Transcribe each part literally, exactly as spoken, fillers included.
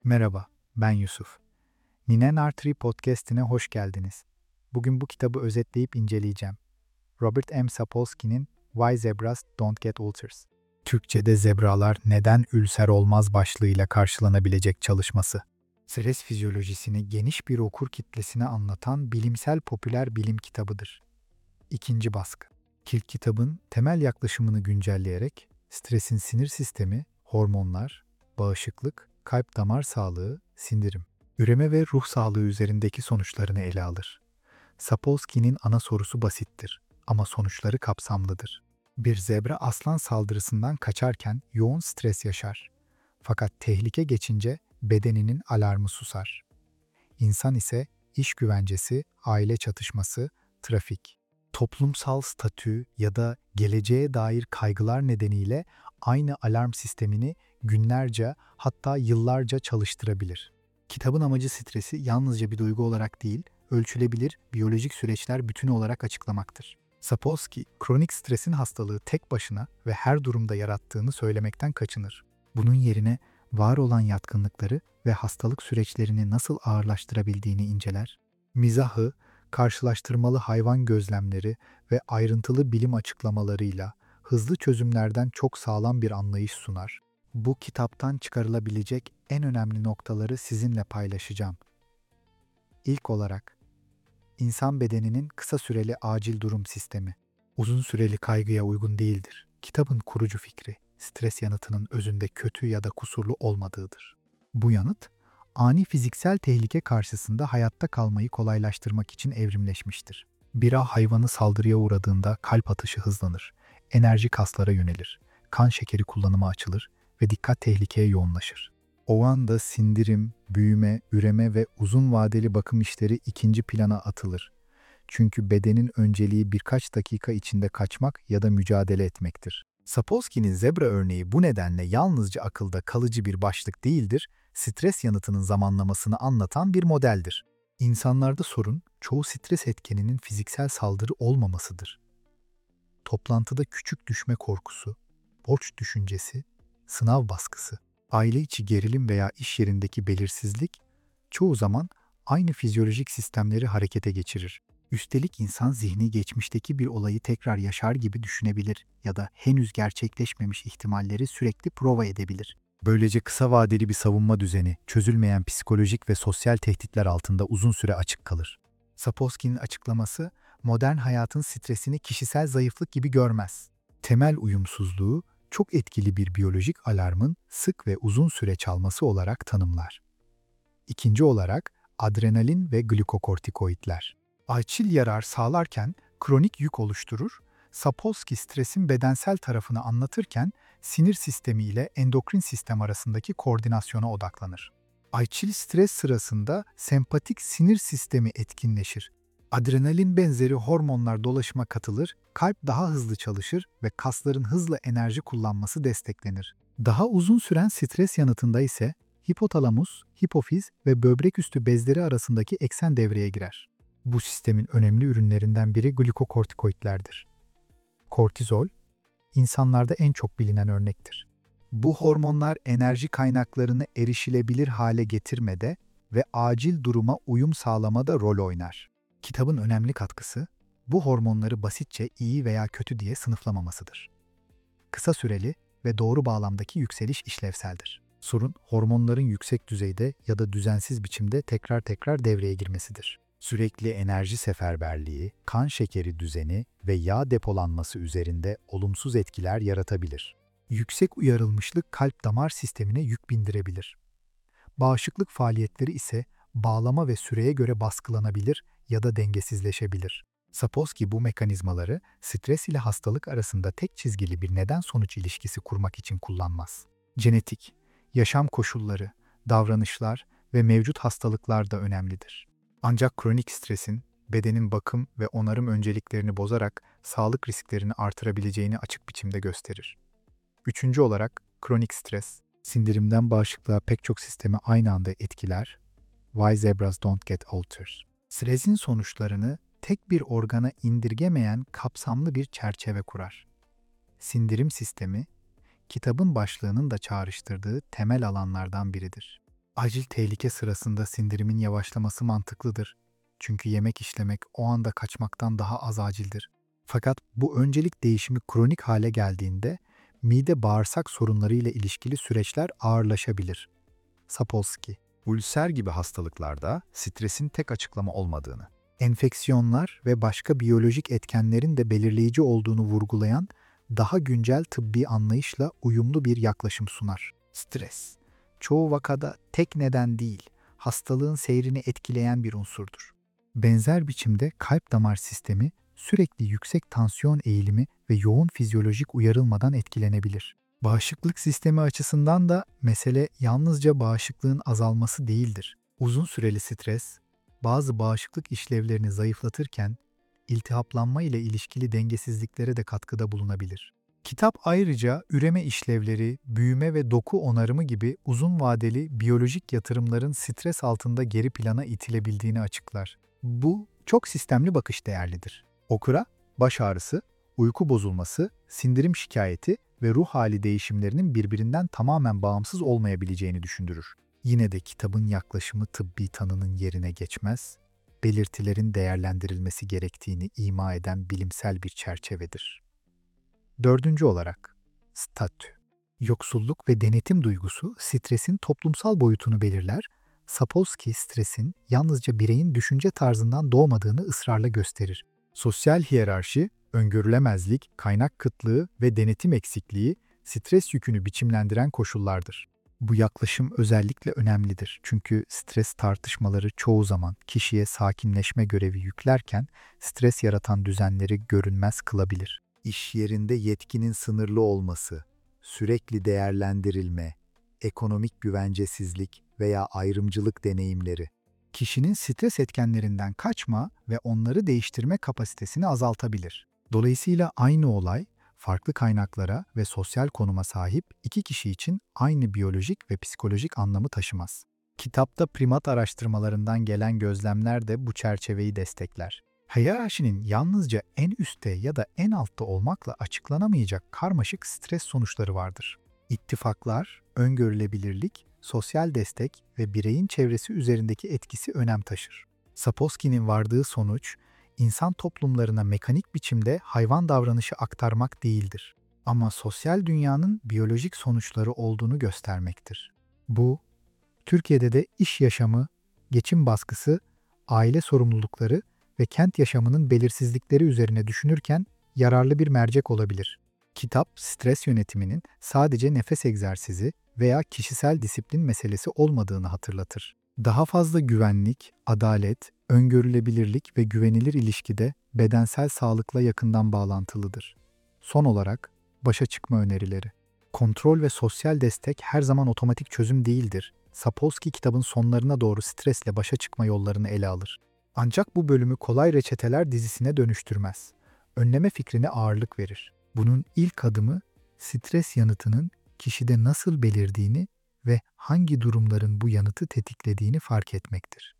Merhaba, ben Yusuf. Ninen Artery Podcast'ine hoş geldiniz. Bugün bu kitabı özetleyip inceleyeceğim. Robert M. Sapolsky'nin Why Zebras Don't Get Ulcers. Türkçe'de zebralar neden ülser olmaz başlığıyla karşılanabilecek çalışması. Stres fizyolojisini geniş bir okur kitlesine anlatan bilimsel popüler bilim kitabıdır. İkinci baskı. İlk kitabın temel yaklaşımını güncelleyerek stresin sinir sistemi, hormonlar, bağışıklık, kalp damar sağlığı, sindirim, üreme ve ruh sağlığı üzerindeki sonuçlarını ele alır. Sapolsky'nin ana sorusu basittir ama sonuçları kapsamlıdır. Bir zebra aslan saldırısından kaçarken yoğun stres yaşar. Fakat tehlike geçince bedeninin alarmı susar. İnsan ise iş güvencesi, aile çatışması, trafik, toplumsal statü ya da geleceğe dair kaygılar nedeniyle aynı alarm sistemini günlerce hatta yıllarca çalıştırabilir. Kitabın amacı stresi yalnızca bir duygu olarak değil, ölçülebilir biyolojik süreçler bütünü olarak açıklamaktır. Sapolsky, kronik stresin hastalığı tek başına ve her durumda yarattığını söylemekten kaçınır. Bunun yerine var olan yatkınlıkları ve hastalık süreçlerini nasıl ağırlaştırabildiğini inceler. Mizahı, karşılaştırmalı hayvan gözlemleri ve ayrıntılı bilim açıklamalarıyla hızlı çözümlerden çok sağlam bir anlayış sunar. Bu kitaptan çıkarılabilecek en önemli noktaları sizinle paylaşacağım. İlk olarak, insan bedeninin kısa süreli acil durum sistemi, uzun süreli kaygıya uygun değildir. Kitabın kurucu fikri, stres yanıtının özünde kötü ya da kusurlu olmadığıdır. Bu yanıt, ani fiziksel tehlike karşısında hayatta kalmayı kolaylaştırmak için evrimleşmiştir. Bir ağ hayvanı saldırıya uğradığında kalp atışı hızlanır, enerji kaslara yönelir, kan şekeri kullanımı açılır ve dikkat tehlikeye yoğunlaşır. O anda sindirim, büyüme, üreme ve uzun vadeli bakım işleri ikinci plana atılır. Çünkü bedenin önceliği birkaç dakika içinde kaçmak ya da mücadele etmektir. Sapolsky'nin zebra örneği bu nedenle yalnızca akılda kalıcı bir başlık değildir, stres yanıtının zamanlamasını anlatan bir modeldir. İnsanlarda sorun, çoğu stres etkeninin fiziksel saldırı olmamasıdır. Toplantıda küçük düşme korkusu, borç düşüncesi, sınav baskısı, aile içi gerilim veya iş yerindeki belirsizlik çoğu zaman aynı fizyolojik sistemleri harekete geçirir. Üstelik insan zihni geçmişteki bir olayı tekrar yaşar gibi düşünebilir ya da henüz gerçekleşmemiş ihtimalleri sürekli prova edebilir. Böylece kısa vadeli bir savunma düzeni, çözülmeyen psikolojik ve sosyal tehditler altında uzun süre açık kalır. Sapolsky'nin açıklaması, modern hayatın stresini kişisel zayıflık gibi görmez. Temel uyumsuzluğu, çok etkili bir biyolojik alarmın sık ve uzun süre çalması olarak tanımlar. İkinci olarak, adrenalin ve glikokortikoidler. Acil yarar sağlarken kronik yük oluşturur, Sapolsky stresin bedensel tarafını anlatırken sinir sistemi ile endokrin sistem arasındaki koordinasyona odaklanır. Acil stres sırasında sempatik sinir sistemi etkinleşir. Adrenalin benzeri hormonlar dolaşıma katılır, kalp daha hızlı çalışır ve kasların hızla enerji kullanması desteklenir. Daha uzun süren stres yanıtında ise hipotalamus, hipofiz ve böbrek üstü bezleri arasındaki eksen devreye girer. Bu sistemin önemli ürünlerinden biri glikokortikoidlerdir. Kortizol, insanlarda en çok bilinen örnektir. Bu hormonlar enerji kaynaklarını erişilebilir hale getirmede ve acil duruma uyum sağlamada rol oynar. Kitabın önemli katkısı, bu hormonları basitçe iyi veya kötü diye sınıflamamasıdır. Kısa süreli ve doğru bağlamdaki yükseliş işlevseldir. Sorun, hormonların yüksek düzeyde ya da düzensiz biçimde tekrar tekrar devreye girmesidir. Sürekli enerji seferberliği, kan şekeri düzeni ve yağ depolanması üzerinde olumsuz etkiler yaratabilir. Yüksek uyarılmışlık kalp damar sistemine yük bindirebilir. Bağışıklık faaliyetleri ise bağlama ve süreye göre baskılanabilir ya da dengesizleşebilir. Sapolsky bu mekanizmaları stres ile hastalık arasında tek çizgili bir neden-sonuç ilişkisi kurmak için kullanmaz. Genetik, yaşam koşulları, davranışlar ve mevcut hastalıklar da önemlidir. Ancak kronik stresin, bedenin bakım ve onarım önceliklerini bozarak sağlık risklerini artırabileceğini açık biçimde gösterir. Üçüncü olarak, kronik stres, sindirimden bağışıklığa pek çok sistemi aynı anda etkiler. Why Zebras Don't Get Ulcers. Stresin sonuçlarını tek bir organa indirgemeyen kapsamlı bir çerçeve kurar. Sindirim sistemi, kitabın başlığının da çağrıştırdığı temel alanlardan biridir. Acil tehlike sırasında sindirimin yavaşlaması mantıklıdır. Çünkü yemek işlemek o anda kaçmaktan daha az acildir. Fakat bu öncelik değişimi kronik hale geldiğinde mide bağırsak sorunları ile ilişkili süreçler ağırlaşabilir. Sapolsky. Ülser gibi hastalıklarda stresin tek açıklama olmadığını, Enfeksiyonlar ve başka biyolojik etkenlerin de belirleyici olduğunu vurgulayan daha güncel tıbbi anlayışla uyumlu bir yaklaşım sunar. Stres, çoğu vakada tek neden değil, hastalığın seyrini etkileyen bir unsurdur. Benzer biçimde kalp damar sistemi sürekli yüksek tansiyon eğilimi ve yoğun fizyolojik uyarılmadan etkilenebilir. Bağışıklık sistemi açısından da mesele yalnızca bağışıklığın azalması değildir. Uzun süreli stres, bazı bağışıklık işlevlerini zayıflatırken, iltihaplanma ile ilişkili dengesizliklere de katkıda bulunabilir. Kitap ayrıca üreme işlevleri, büyüme ve doku onarımı gibi uzun vadeli biyolojik yatırımların stres altında geri plana itilebildiğini açıklar. Bu çok sistemli bakış değerlidir. Okura, baş ağrısı, uyku bozulması, sindirim şikayeti ve ruh hali değişimlerinin birbirinden tamamen bağımsız olmayabileceğini düşündürür. Yine de kitabın yaklaşımı tıbbi tanının yerine geçmez, belirtilerin değerlendirilmesi gerektiğini ima eden bilimsel bir çerçevedir. Dördüncü olarak, statü. Yoksulluk ve denetim duygusu stresin toplumsal boyutunu belirler, Sapolsky stresin yalnızca bireyin düşünce tarzından doğmadığını ısrarla gösterir. Sosyal hiyerarşi, öngörülemezlik, kaynak kıtlığı ve denetim eksikliği stres yükünü biçimlendiren koşullardır. Bu yaklaşım özellikle önemlidir çünkü stres tartışmaları çoğu zaman kişiye sakinleşme görevi yüklerken stres yaratan düzenleri görünmez kılabilir. İş yerinde yetkinin sınırlı olması, sürekli değerlendirilme, ekonomik güvencesizlik veya ayrımcılık deneyimleri, kişinin stres etkenlerinden kaçma ve onları değiştirme kapasitesini azaltabilir. Dolayısıyla aynı olay, farklı kaynaklara ve sosyal konuma sahip iki kişi için aynı biyolojik ve psikolojik anlamı taşımaz. Kitapta primat araştırmalarından gelen gözlemler de bu çerçeveyi destekler. Hiyerarşinin yalnızca en üstte ya da en altta olmakla açıklanamayacak karmaşık stres sonuçları vardır. İttifaklar, öngörülebilirlik, sosyal destek ve bireyin çevresi üzerindeki etkisi önem taşır. Sapolsky'nin vardığı sonuç, insan toplumlarına mekanik biçimde hayvan davranışı aktarmak değildir. Ama sosyal dünyanın biyolojik sonuçları olduğunu göstermektir. Bu, Türkiye'de de iş yaşamı, geçim baskısı, aile sorumlulukları ve kent yaşamının belirsizlikleri üzerine düşünürken yararlı bir mercek olabilir. Kitap, stres yönetiminin sadece nefes egzersizi veya kişisel disiplin meselesi olmadığını hatırlatır. Daha fazla güvenlik, adalet, öngörülebilirlik ve güvenilir ilişkide bedensel sağlıkla yakından bağlantılıdır. Son olarak, başa çıkma önerileri. Kontrol ve sosyal destek her zaman otomatik çözüm değildir. Sapolsky kitabın sonlarına doğru stresle başa çıkma yollarını ele alır. Ancak bu bölümü kolay reçeteler dizisine dönüştürmez. Önleme fikrine ağırlık verir. Bunun ilk adımı stres yanıtının kişide nasıl belirdiğini ve hangi durumların bu yanıtı tetiklediğini fark etmektir.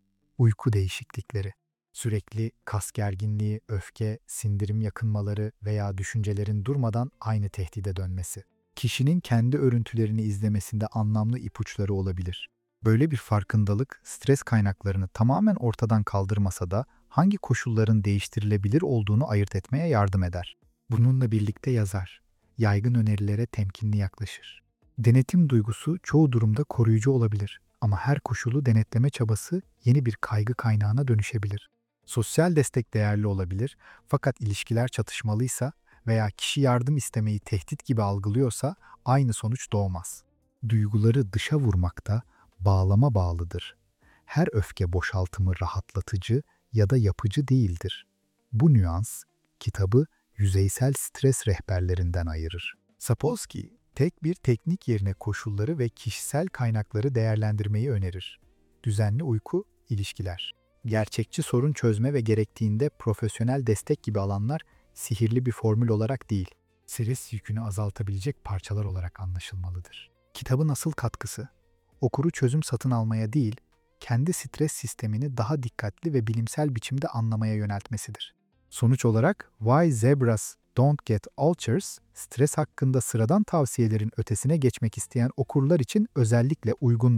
Uyku değişiklikleri. Sürekli kas gerginliği, öfke, sindirim yakınmaları veya düşüncelerin durmadan aynı tehdide dönmesi. Kişinin kendi örüntülerini izlemesinde anlamlı ipuçları olabilir. Böyle bir farkındalık stres kaynaklarını tamamen ortadan kaldırmasa da hangi koşulların değiştirilebilir olduğunu ayırt etmeye yardım eder. Bununla birlikte yazar, yaygın önerilere temkinli yaklaşır. Denetim duygusu çoğu durumda koruyucu olabilir ama her koşulu denetleme çabası yeni bir kaygı kaynağına dönüşebilir. Sosyal destek değerli olabilir fakat ilişkiler çatışmalıysa veya kişi yardım istemeyi tehdit gibi algılıyorsa aynı sonuç doğmaz. Duyguları dışa vurmakta bağlama bağlıdır. Her öfke boşaltımı rahatlatıcı ya da yapıcı değildir. Bu nüans kitabı yüzeysel stres rehberlerinden ayırır. Sapolsky, tek bir teknik yerine koşulları ve kişisel kaynakları değerlendirmeyi önerir. Düzenli uyku, ilişkiler. Gerçekçi sorun çözme ve gerektiğinde profesyonel destek gibi alanlar sihirli bir formül olarak değil, stres yükünü azaltabilecek parçalar olarak anlaşılmalıdır. Kitabın asıl katkısı, okuru çözüm satın almaya değil, kendi stres sistemini daha dikkatli ve bilimsel biçimde anlamaya yöneltmesidir. Sonuç olarak Why Zebras Don't Get Ulcers, stres hakkında sıradan tavsiyelerin ötesine geçmek isteyen okurlar için özellikle uygundur.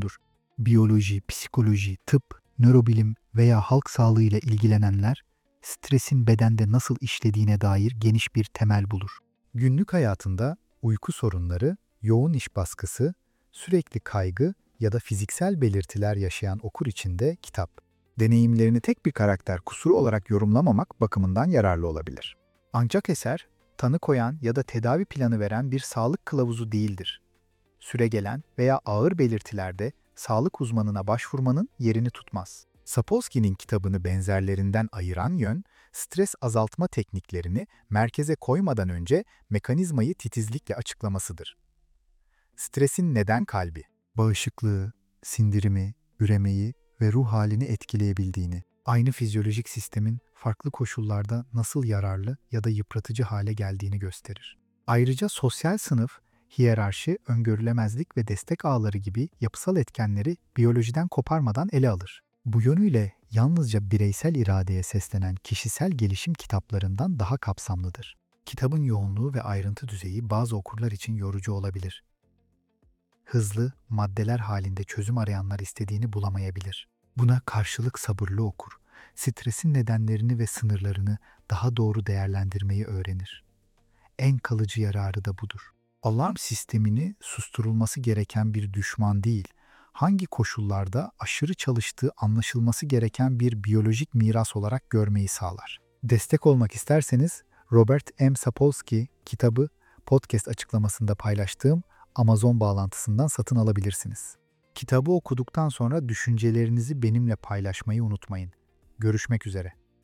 Biyoloji, psikoloji, tıp, nörobilim veya halk sağlığı ile ilgilenenler, stresin bedende nasıl işlediğine dair geniş bir temel bulur. Günlük hayatında uyku sorunları, yoğun iş baskısı, sürekli kaygı ya da fiziksel belirtiler yaşayan okur için de kitap, deneyimlerini tek bir karakter kusuru olarak yorumlamamak bakımından yararlı olabilir. Ancak eser, tanı koyan ya da tedavi planı veren bir sağlık kılavuzu değildir. Süregelen veya ağır belirtilerde sağlık uzmanına başvurmanın yerini tutmaz. Sapolsky'nin kitabını benzerlerinden ayıran yön, stres azaltma tekniklerini merkeze koymadan önce mekanizmayı titizlikle açıklamasıdır. Stresin neden kalbi, bağışıklığı, sindirimi, üremeyi ve ruh halini etkileyebildiğini, aynı fizyolojik sistemin farklı koşullarda nasıl yararlı ya da yıpratıcı hale geldiğini gösterir. Ayrıca sosyal sınıf, hiyerarşi, öngörülemezlik ve destek ağları gibi yapısal etkenleri biyolojiden koparmadan ele alır. Bu yönüyle yalnızca bireysel iradeye seslenen kişisel gelişim kitaplarından daha kapsamlıdır. Kitabın yoğunluğu ve ayrıntı düzeyi bazı okurlar için yorucu olabilir. Hızlı, maddeler halinde çözüm arayanlar istediğini bulamayabilir. Buna karşılık sabırlı okur, stresin nedenlerini ve sınırlarını daha doğru değerlendirmeyi öğrenir. En kalıcı yararı da budur. Alarm sistemini susturulması gereken bir düşman değil, hangi koşullarda aşırı çalıştığı anlaşılması gereken bir biyolojik miras olarak görmeyi sağlar. Destek olmak isterseniz Robert M. Sapolsky kitabı podcast açıklamasında paylaştığım Amazon bağlantısından satın alabilirsiniz. Kitabı okuduktan sonra düşüncelerinizi benimle paylaşmayı unutmayın. Görüşmek üzere.